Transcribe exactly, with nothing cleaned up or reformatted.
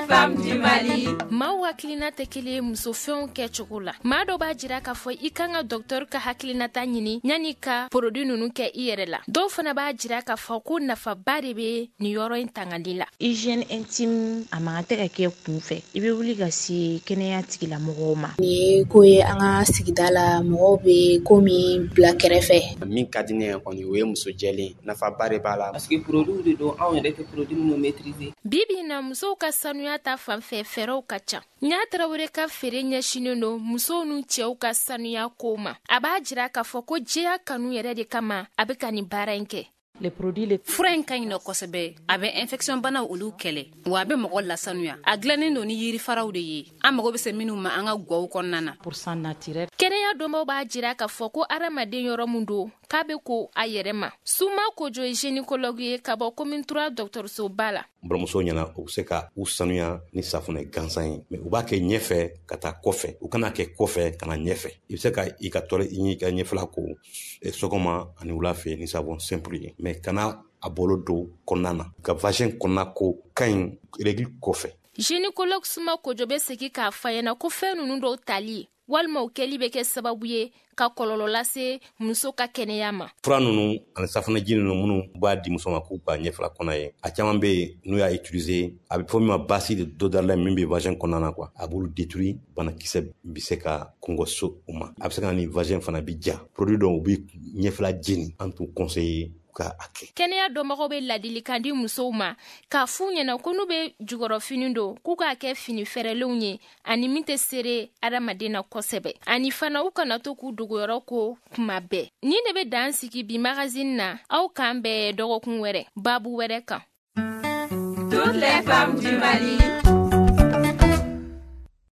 femmes du Mali. Maaw hakilina tɛ kelen ye muso fɛnw kɛ cogo la. Maa dɔ b'a jira k'a fɔ i kan ka docteur ka hakilinata ɲini yanni ka produit ninnu kɛ i yɛrɛ la. Dɔw fana b'a jira k'a fɔ ko nafaba de bɛ nin yɔrɔ in tangani la. Hygiène intime a man tɛ ka kɛ kunfɛ. I bɛ wuli ka se kɛnɛya tigilamɔgɔw ma. Ni ko ye an ka sigida la mɔgɔw bɛ ko min bila kɛrɛfɛ. Min ka di ne ye kɔni o ye muso jɛlen nafaba de b'a la. Parce que produit de don anw yɛrɛ tɛ produit minnu maîtriser. Bibi na musow ka sanuya ta fanfɛ fɛɛrɛw ka ca. Ɲa Tarawele ka feere ɲɛsinen don musow n'u cɛw ka sanuya ko ma. A b'a jira k'a fɔ ko jɛya kanu yɛrɛ de kama a bɛ ka nin baara in kɛ. Les produits les fura in ka ɲi nɔ kosɛbɛ a bɛ infection banaw olu kɛlɛ wa a bɛ mɔgɔ lasanuya a dilannen don ni yirifaraw de ye an mago bɛ se minnu ma an ka gwaw kɔnɔna na pourcent naturel. Kɛnɛya dɔnbaw b'a jira k'a fɔ ko adamaden yɔrɔ mun don k'a bɛ ko a yɛrɛ ma. Suma Kojo ye gynécologue ye ka bɔ commune trois dɔgɔtɔrɔsoba la. Buramuso ɲɛna u bɛ se ka u sanuya ni safunɛ gansan ye mais u b'a kɛ ɲɛfɛ ka taa kɔfɛ u kana kɛ kɔfɛ ka na ɲɛfɛ i bɛ se ka i ka tɔɔrɔ i ka ɲɛfɛla ko sɔgɔma ani wula fɛ ni savon simple ye mais kana a bolo don kɔnɔna na ka vagin kɔnɔna ko ka ɲi règle kɔfɛ. Gynécologue Suma Kojo bɛ segin k'a fɔ ɲɛna ko fɛn ninnu dɔw tali walima o kɛli bɛ kɛ sababu ye ka kɔlɔlɔ lase muso ka kɛnɛya ma. Fura ninnu ani safunɛji ninnu minnu b'a di muso ma k'u ka ɲɛfɛla kɔnɔ ye a caman bɛ yen n'u y'a utiliser a bɛ fɔ min ma basi de dodala min bɛ vagin kɔnɔna na quoi a b'olu détruire banakisɛ bɛ se ka kɔngɔ so u ma a bɛ se ka na ni vagin fana bi ja produit dɔw bɛ ɲɛfɛla jeni an t'u conseiller. Kɛnɛya dɔnbagaw bɛ ladilikan di musow ma k'a f'u ɲɛna ko n'u bɛ jukɔrɔfini don k'u k'a kɛ fini fɛrɛlenw ye ani min tɛ sere adamaden na kosɛbɛ ani fana u kana to k'u dogoyɔrɔ ko kuma bɛɛ. Nin de bɛ dan sigi bi magazine na aw k'an bɛɛ dɔgɔkun wɛrɛ babu wɛrɛ kan. Toutes les femmes du Mali.